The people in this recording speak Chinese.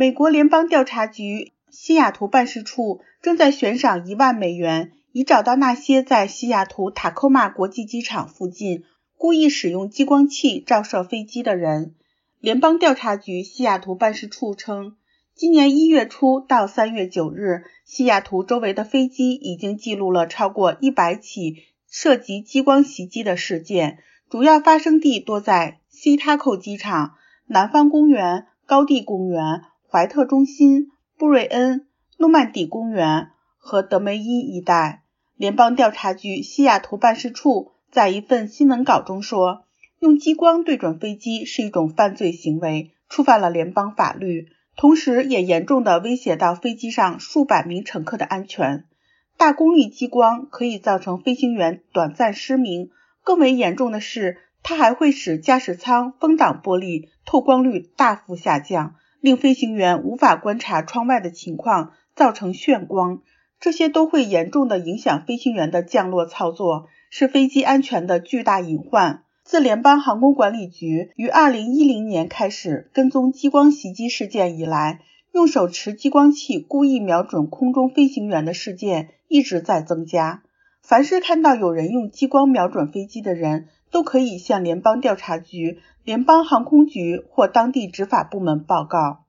美国联邦调查局西雅图办事处正在悬赏1万美元，以找到那些在西雅图塔科马国际机场附近故意使用激光器照射飞机的人。联邦调查局西雅图办事处称，今年1月初到3月9日，西雅图周围的飞机已经记录了超过100起涉及激光袭击的事件，主要发生地多在西塔科机场、南方公园、高地公园、怀特中心、布瑞恩、诺曼底公园和德梅伊一带。联邦调查局西雅图办事处在一份新闻稿中说，用激光对准飞机是一种犯罪行为，触犯了联邦法律，同时也严重地威胁到飞机上数百名乘客的安全。大功率激光可以造成飞行员短暂失明，更为严重的是，它还会使驾驶舱风挡玻璃透光率大幅下降，令飞行员无法观察窗外的情况，造成眩光。这些都会严重地影响飞行员的降落操作，是飞机安全的巨大隐患。自联邦航空管理局于2010年开始跟踪激光袭击事件以来，用手持激光器故意瞄准空中飞行员的事件一直在增加。凡是看到有人用激光瞄准飞机的人，都可以向联邦调查局、联邦航空局或当地执法部门报告。